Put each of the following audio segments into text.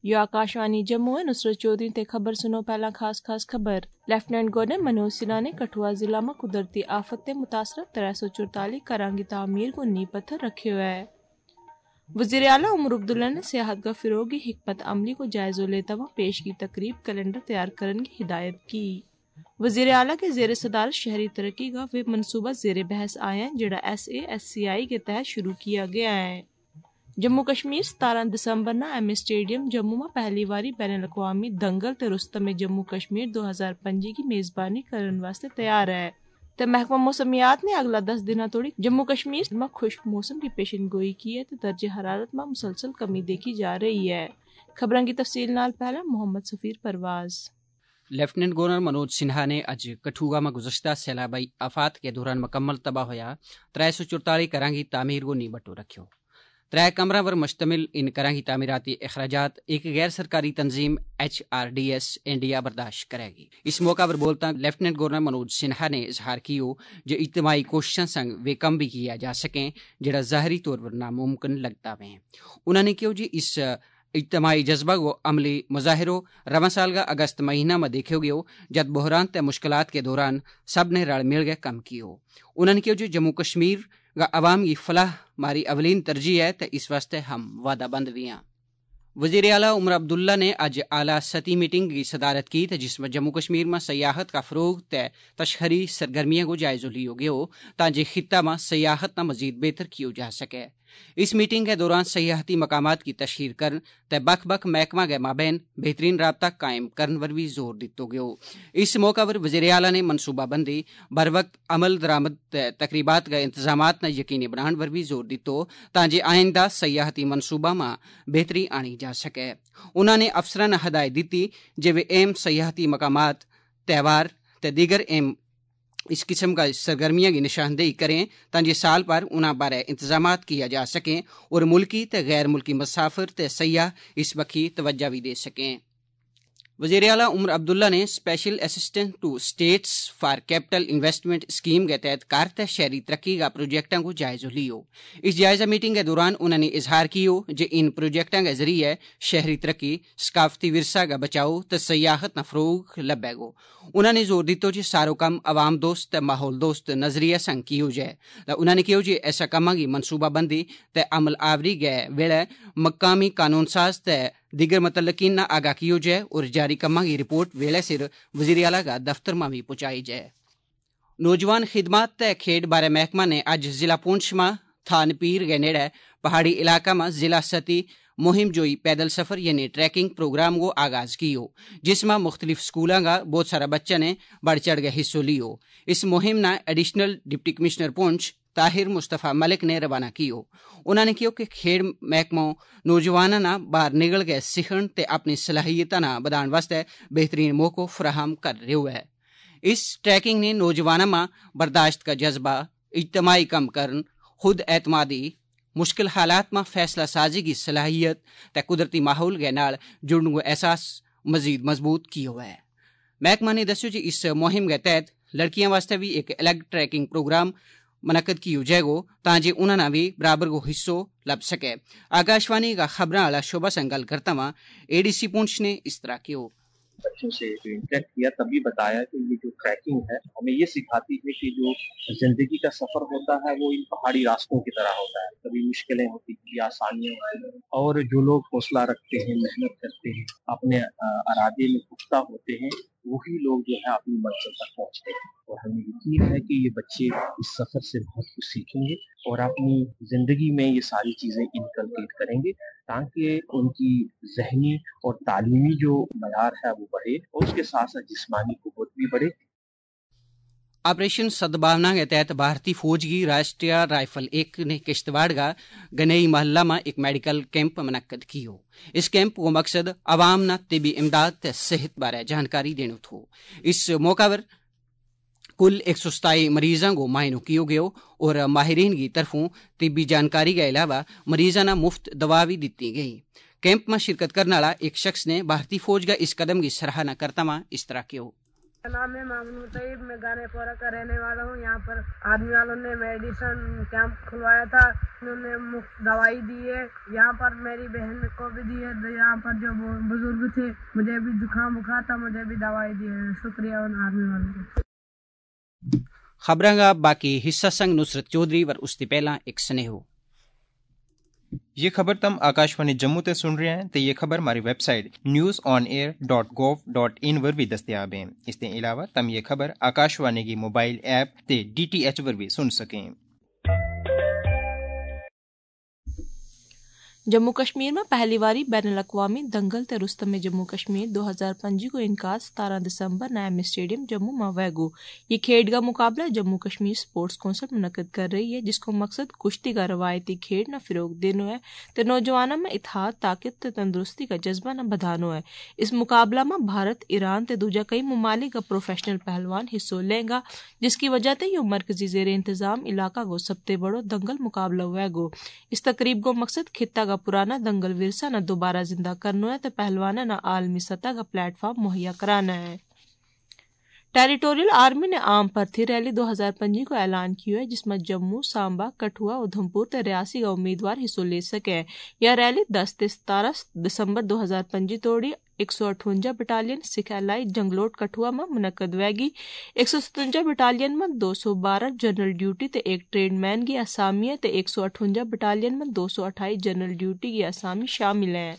यो आकाशवाणी जम्मू है। नुसरत चौधरी ते खबर सुनो। पहला खास खबर। लेफ्टिनेंट गवर्नर मनोज सिन्हा ने कठुआ जिला में कुदरती आफत ते मुतासर 344 घरां की तामीर को नींह पत्थर रखे हुए है। वज़ीर आला उमर अब्दुल्ला ने सियाहत का फिरोग की हिकमत अमली को जायजा लेता हुआ पेश की तकरीब कैलेंडर तैयार करने की हिदायत की। वज़ीर आला के जेर सदारत शहरी तरक्की का वे मनसूबा जेर बहस आया है जेड़ा SASCI के तहत शुरू किया गया है। जम्मू कश्मीर 17 दिसंबर ना एम स्टेडियम जम्मू में पहली बारी बैन अवी दंगल ते रुस्तम जम्मू कश्मीर 2025 की मेजबानी करने वास्ते तैयार है। ते महकमा मौसमियात ने अगला 10 दिन तोड़ी जम्मू कश्मीर में खुश्क मौसम की पेशन गोई की है तो दर्जे हरारत में मुसलसल कमी देखी जा रही है। खबरों की तफसील नाल पहला मोहम्मद सफीर परवाज। लेफ्टिनेंट गवर्नर मनोज सिन्हा ने अज कठुआ में गुज़श्ता सैलाबी आफात के दौरान मुकम्मल तबाह होया 344 घरां की तामीर को नींह बटो रखियो। 3 कमरा पर मुश्तमिल इन घरां की तामीराती अखराजात एक गैर सरकारी तंजीम HRDS इंडिया बर्दाश्त करेगी। इस मौका पर बोलता लेफ्टिनेंट गवर्नर मनोज सिन्हा ने इजहार किया जो इज्तिमाई कोशिशों संग वे कम भी किया जा सकें जेड़ा ज़ाहरी तौर पर नामुमकिन लगता है। उन्होंने कहा जी इस इज्तिमाई जज्बा को अमली मुजाहिरो रवा साल का अगस्त महीना में देखो गयो जब बहरान ते मुश्किलात के दौरान सब ने रल मिल गए कम कियो। उन्होंने कहा जो जम्मू कश्मीर का अवाम की फलाह मारी अवलीन तरजीह है तो इस वास्ते हम वादाबंद भी हैं। वज़ीर आला उमर अब्दुल्ला ने अज आला सती मीटिंग की सदारत की जिसमें जम्मू कश्मीर में सयाहत का फरोग ते तशहरी सरगर्मियों को जायजा लियो गयो ताकि खित्ता में सयाहत न मजीद बेहतर किया जा सके। इस मीटिंग के दौरान सयाहती मकामात की तशहीर कर ते बख बख महकमा के माबैन बेहतरीन राबता कायम करने पर भी जोर दितो गयो। इस मौका पर वज़ीर आला ने मनसूबाबंदी बर वक्त अमल दरामद तकरीबात के इंतजामात न यकीनी बनाने पर भी जोर दितो ताकि आइंदा सयाहती मनसूबा में बेहतरी आनी जा सके। उन्होंने अफसरां ने हदायत दी जे वे अहम सयाहती मकामात त्यौहार ते दीगर अहम इस किस्म का सरगर्मियां की निशानदेही करें ताकि साल पर उन्हें बारे इंतजामात किया जा सकें और मुल्की ते गैर मुल्की मुसाफिर ते सयाह इस बखी तवज्जो भी दे सकें। वज़ीर आला उमर अब्दुल्ला ने special assistant to states for capital investment scheme के तहत कारत शहरी तरक्की का प्रोजेक्टों को जायजा लियो। इस जायजा मीटिंग के दौरान उन्होंने इजहार किया जो इन प्रोजेक्टों के जरिए शहरी तरक्की सकाफती विरसा का बचाव तो सयाहत न फरोग लबेगो। उन्होंने जोर दितो जो सारो कम अवाम दोस्त माहौल दोस्त नजरिया संग कियो जाए। उन्होंने कहा जो ऐसा कमा की मनसूबाबंदी ते अमल आवरी गए वेले मकामी कानून साज ते दिगर मुतल्लिकीन न आगाह कियो जाए और जारी कमा की रिपोर्ट वेले सिर वज़ीर आला का दफ्तर में भी पहुंचाई जाए। नौजवान खिदमात ते खेड बारे महकमा ने आज जिला पुंछ में थानपीर के नेड़े पहाड़ी इलाका में जिला सती मुहिम जोई पैदल सफर यानी ट्रैकिंग प्रोग्राम को आगाज कियो जिसमें मुख्तलिफ स्कूलों का बहुत सारा बच्चा ने बढ़ चढ़ के हिस्सों लियो। इस मुहिम ना additional deputy commissioner Poonch Tahir Mustafa Malik ने रवाना कियो। उन्होंने कहा कि खेड महकमों नौजवानों ना बाहर निकल के सीखण ते अपनी सलाहियतां ना बढ़ाने वास्ते बेहतरीन मौको फराहम कर रहे है। इस ट्रैकिंग ने नौजवानों में बर्दाश्त का जज्बा, इज्तिमाई कम करन, खुद एतमादी, मुश्किल हालात में फैसला साजी की सलाहियत ते कुदरती माहौल के नाल जुड़ने को एहसास मजीद मजबूत किया है। महकमा ने दस्यो कि इस मुहिम के तहत लड़कियों वास्ते भी एक अलग ट्रैकिंग प्रोग्राम मनकद किया जाएगा ताकि उन्होंने भी बराबर को हिस्सों लब सके। आकाशवाणी का खबरों वाला शोभा संगल करता हुआ ADC पुंछ ने इस तरह किया। बच्चों से इंटरेक्ट किया तभी बताया कि ये जो ट्रैकिंग है हमें ये सिखाती है कि जो जिंदगी का सफर होता है वो इन पहाड़ी रास्तों की तरह होता है। कभी मुश्किलें होती हैं, आसानियां होती हैं और जो लोग हौसला रखते हैं, मेहनत करते हैं, अपने इरादे में पुख्ता होते हैं वही लोग जो है अपनी मंजिल तक पहुंचते हैं। और हमें यकीन है कि ये बच्चे इस सफर से बहुत कुछ सीखेंगे और अपनी जिंदगी में ये सारी चीजें इनकलकेट करेंगे ताकि उनकी ज़हनी और तालीमी जो मयार है वो बढ़े और उसके साथ साथ जिस्मानी कुव्वत भी बढ़े। ऑपरेशन सद्भावना के तहत भारतीय फौज की राष्ट्रीय राइफल 1 ने किश्तवाड़ का गनई महल्ला में एक मेडिकल कैंप मनक्कद कियो। इस कैंप को मकसद अवाम न तिबी इमदाद ते सेहत बारे जानकारी देना थो। इस मौका पर कुल 127 मरीजों को मायनों किया गयो और माहिरीन की तरफों तिबी जानकारी के अलावा मरीजों ने मुफ्त दवा भी दी गई। कैंप में शिरकत करने वाला एक शख्स ने भारतीय फौज का इस कदम की सराहना करता हुआ इस तरह किया। नाम है मामून तैयब, मैं गानेपोरा का रहने वाला हूँ। यहाँ पर आर्मी वालों ने मेडिसिन कैंप खुलवाया था, उन्होंने मुफ्त दवाई दी है। यहाँ पर मेरी बहन को भी दी है। यहाँ पर जो बुजुर्ग थे, मुझे भी जुकाम बुखार था, मुझे भी दवाई दी है। शुक्रिया उन आर्मी वालों को। खबरां बाकी हिस्सा संग नुसरत चौधरी वर उसते पहला एक स्नेहो। ये खबर तम आकाशवाणी जम्मू ते सुन रहे हैं तो ये खबर हमारी वेबसाइट newsonair.gov.in वर भी दस्तयाब है। इसके अलावा तम ये खबर आकाशवाणी की मोबाइल ऐप ते DTH वर भी सुन सकें। जम्मू कश्मीर में पहली बारी बैनुल अक़वामी दंगल ते रुस्तम जम्मू कश्मीर 2025 को इनका 17 दिसंबर नैम स्टेडियम जम्मू में वैगो। ये खेड का मुकाबला जम्मू कश्मीर स्पोर्ट्स कौंसिल मुनक्किद कर रही है, जिसको मकसद कुश्ती का रवायती खेड न फिरोग देनो है तो नौजवानों में इत्तेहाद, ताकत ते तंदुरुस्ती का जज्बा न बधानो है। इस मुकाबला में भारत, ईरान ते दूजा कई ममालिक का प्रोफेशनल पहलवान हिस्सों लेंगा, जिसकी वजह से ये मरकजी जेर इंतजाम इलाका को सबसे बड़ो दंगल मुकाबला वैगो। इस तकरीब को मकसद खित्ता का पुराना दंगल विरसा न दोबारा जिंदा करना है तो पहलवाना न आलमी सतह का प्लेटफॉर्म मुहैया कराना है। टेरिटोरियल आर्मी ने आम भर्ती रैली 2025 को ऐलान किया है, जिसमें जम्मू, सांबा, कठुआ, उधमपुर ते रियासी का उम्मीदवार हिस्सों ले सके। यह रैली 10 से 17 दिसंबर 2025 तोड़ी 158 बटालियन सिख एलाई जंगलोट कठुआ में मुनक्कद वैगी। 157 बटालियन में 212 जनरल ड्यूटी ते एक ट्रेडमैन की असामी है ते 158 बटालियन में 228 जनरल ड्यूटी की असामी शामिल है।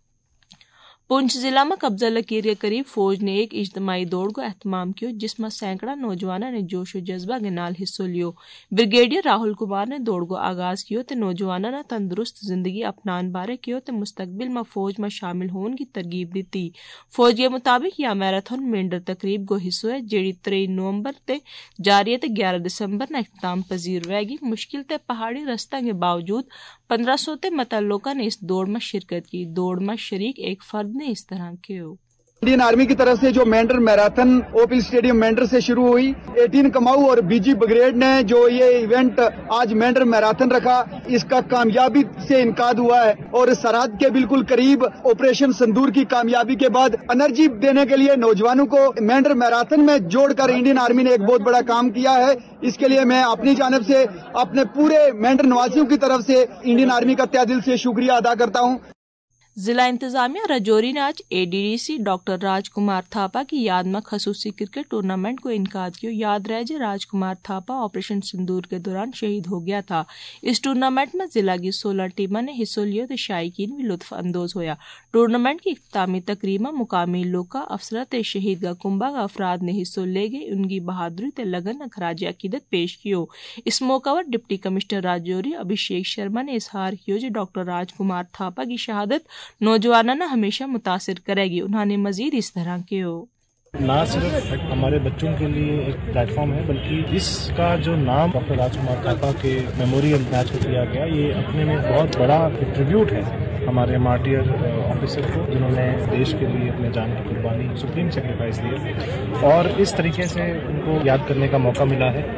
पुंछ जिला में कब्जा लकीर के करीब फौज ने एक इज्तिमाई दौड़ को एहतमाम किया, जिसमें सैकड़ा नौजवानों ने जोश व जज्बा के नाल हिस्सों लियो। ब्रिगेडियर राहुल कुमार ने दौड़ को आगाज किया तो नौजवानों ने तंदुरुस्त जिंदगी अपनान बारे किया तो मुस्तकबिल में फौज में शामिल होने की तरगीब दी। फौज के मुताबिक यह मैराथन मेंढर तकरीब को हिस्सों है, जेड़ी 23 नवंबर ते जारी है ते 11 दिसंबर ने इख्तिताम पजीर रहेगी। मुश्किल ते पहाड़ी रास्ता के बावजूद 1500 ते मता लोगों ने इस दौड़ में शिरकत की। दौड़ में शरीक एक फर्द ने इस तरह के हो। इंडियन आर्मी की तरफ से जो Mendhar marathon OP stadium Mendhar से शुरू हुई, 18 कमाऊ और बीजी ब्रिगेड ने जो ये इवेंट आज मेंढर मैराथन रखा, इसका कामयाबी से इनकाद हुआ है और सरहद के बिल्कुल करीब ऑपरेशन संदूर की कामयाबी के बाद एनर्जी देने के लिए नौजवानों को मेंढर मैराथन में जोड़कर इंडियन आर्मी ने एक बहुत बड़ा काम किया है। इसके लिए मैं अपनी जानिब से अपने पूरे मेंढर निवासियों की तरफ से इंडियन आर्मी का तहे दिल से शुक्रिया अदा करता हूँ। जिला इंतजामिया राजौरी ने आज ADDC डॉक्टर राजकुमार थापा की याद में खसूसी क्रिकेट टूर्नामेंट को इनकाद किया। याद रहे जो राजकुमार थापा ऑपरेशन सिंदूर के दौरान शहीद हो गया था। इस टूर्नामेंट में जिला की 16 टीमों ने हिस्सा लिया तो शायकीन भी लुत्फ अंदोज होया। टूर्नामेंट की इख्तितामी तकरीब में मुकामी लोका अफसर ते शहीद का कुंभा का अफराद ने हिस्सा ले गए, उनकी बहादुरी ते लगन खराज अकीदत पेश कियो। इस मौका पर डिप्टी कमिश्नर राजौरी अभिषेक शर्मा ने इजहार किया जो डॉक्टर राजकुमार थापा की शहादत नौजवानों ने हमेशा मुतासिर करेगी। उन्होंने मजीद इस तरह के हो ना सिर्फ हमारे बच्चों के लिए एक प्लेटफॉर्म है, बल्कि इसका जो नाम डॉक्टर राजकुमार थापा के मेमोरियल मैच को किया गया, ये अपने में बहुत बड़ा ट्रिब्यूट है हमारे मार्टियर ऑफिसर को, जिन्होंने देश के लिए अपने जान की कुर्बानी, सुप्रीम सेक्रीफाइस दी और इस तरीके से उनको याद करने का मौका मिला है।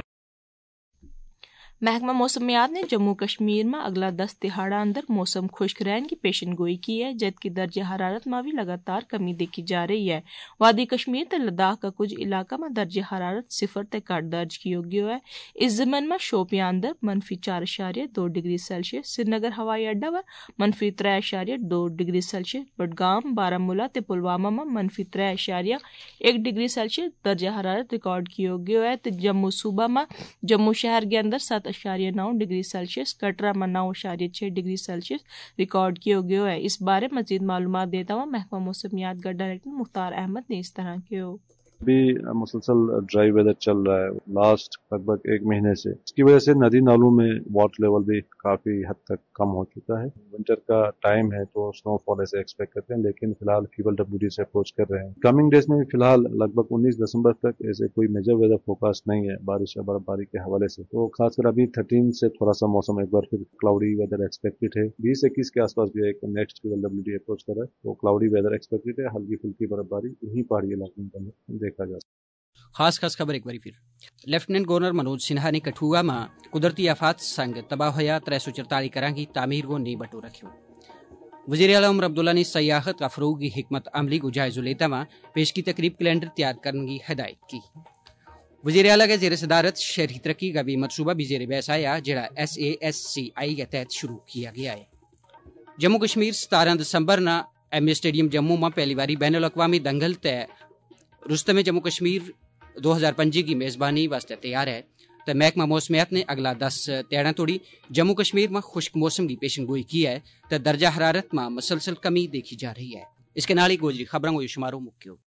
महकमा मौसमियात ने जम्मू कश्मीर में अगला 10 दिहाड़ा अंदर मौसम खुश्क रहने की पेशन गोई की है, जबकि दर्जा हरारत में भी लगातार कमी देखी जा रही है। वादी कश्मीर ते लद्दाख का कुछ इलाका में दर्जा हरारत 0 ते घट दर्ज किया गया है। इस ज़मन में शोपियां अंदर -4.2 डिग्री सेल्सियस, श्रीनगर हवाई अड्डा पर -3.2 डिग्री सेल्सियस, बडगाम, बारामूला ते पुलवामा में -3.1 डिग्री सेल्सियस दर्जा हरारत रिकॉर्ड किया गया है। तो जम्मू सूबा में जम्मू शहर के अंदर 7.9 डिग्री सेल्सियस, कटरा में 9.6 डिग्री सेल्सियस रिकॉर्ड किया गया है। इस बारे मजीद मालूमात देता हुआ महकमा मौसमियात का डायरेक्टर मुख्तार अहमद ने इस तरह के हो। भी मुसलसल ड्राई वेदर चल रहा है लास्ट लगभग 1 महीने से। इसकी वजह से नदी नालों में वाटर लेवल भी काफी हद तक कम हो चुका है। विंटर का टाइम है तो स्नोफॉल ऐसे एक्सपेक्ट करते हैं, लेकिन फिलहाल QLWD से अप्रोच कर रहे हैं। कमिंग डेज में फिलहाल लगभग 19 दिसंबर तक ऐसे कोई मेजर वेदर फोरकास्ट नहीं है बारिश या बर्फबारी के हवाले से। तो खासकर अभी 13 से थोड़ा सा मौसम एक बार फिर क्लाउडी वेदर एक्सपेक्टेड है। 20-21 के आसपास भी एक नेक्स्ट QLWD अप्रोच कर रहा है, तो क्लाउडी वेदर एक्सपेक्टेड है। हल्की फुल्की बर्फबारी इन्हीं पहाड़ी इलाकों में खास खबर एक बार फिर। लेफ्टिनेंट गवर्नर मनोज सिन्हा ने कठुआ में कुदरती आफात संग तबाह होया 344 घरां की तामीर को नहीं बटो रखियो। वज़ीर आला उमर अब्दुल्ला ने सयाहत का फ़रोग़ की हिकमत अमली को जायज़ लेता हुआ पेश की तकरीब कैलेंडर तैयार करने की हिदायत की। वज़ीर आला के ज़ेर सदारत शहरी तरक्की का भी मनसूबा भी ज़ेर बहस आया, जड़ा SASCI के तहत शुरू किया गया है। जम्मू कश्मीर 17 दिसंबर ना MA स्टेडियम जम्मू में पहली बारी बैनुल अक़वामी दंगल तय रुस्तम जम्मू कश्मीर 2025 की मेज़बानी वास्ते तैयार है। तो महकमा मौसमियात ने अगला 10 तेड़ा तोड़ी जम्मू कश्मीर में खुश्क मौसम की पेशन गोई की है। तो दर्जा हरारत में मसलसल कमी देखी जा रही है। इसके नाल ही गोजरी खबरों को शुमारो मुक्यो।